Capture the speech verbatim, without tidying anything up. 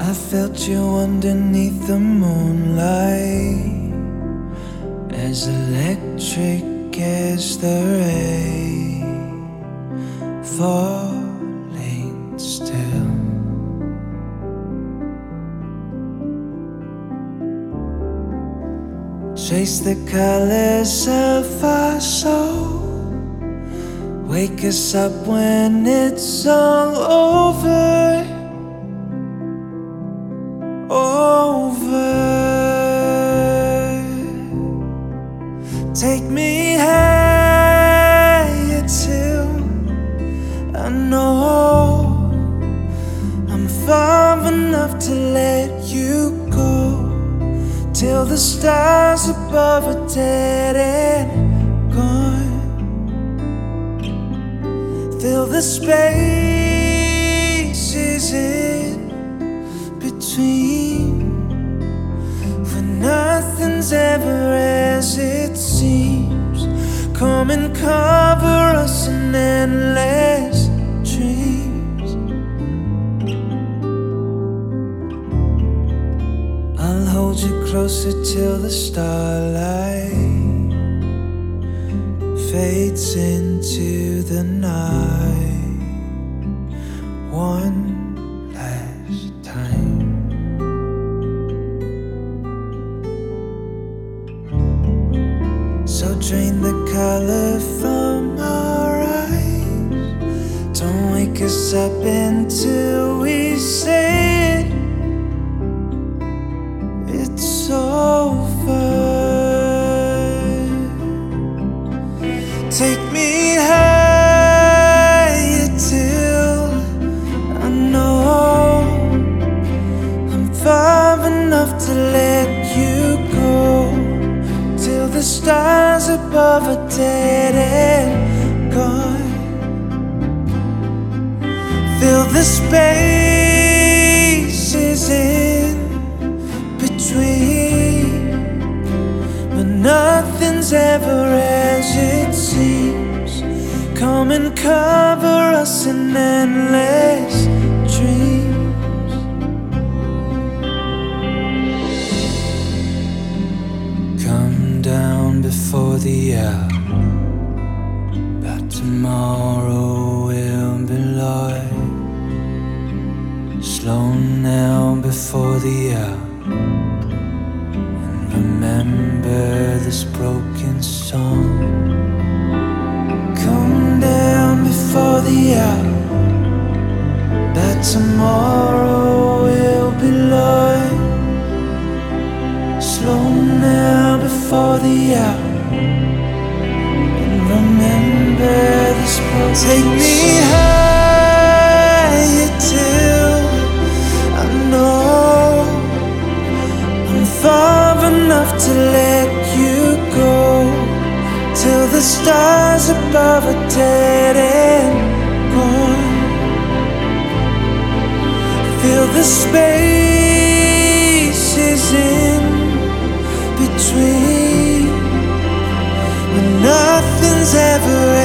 I felt you underneath the moonlight, as electric as the rain falling still. Trace the colors of our soul, wake us up when it's all over. Over. Take me higher till I know I'm far enough to let you go, till the stars above are dead and gone. Fill the spaces in between, when nothing's ever as it seems. Come and cover us in endless dreams. I'll hold you closer till the starlight fades into the night one last time. So drain the color from our eyes, don't wake us up until we say it, it's over. Take me higher till I know I'm far enough to let you go, till the stars above are dead and gone. Fill the spaces in between, but nothing's ever as it seems. Come and cover us in endless dreams. Come down before the hour, but tomorrow will be light. Slow now before the hour, and remember this broken song. Come down before the hour, but tomorrow will be light. Slow now before the hour, and remember this broken song. Take me higher till I know I'm far enough to let you go, till the stars above are dead and gone. Fill the spaces in between, when nothing's ever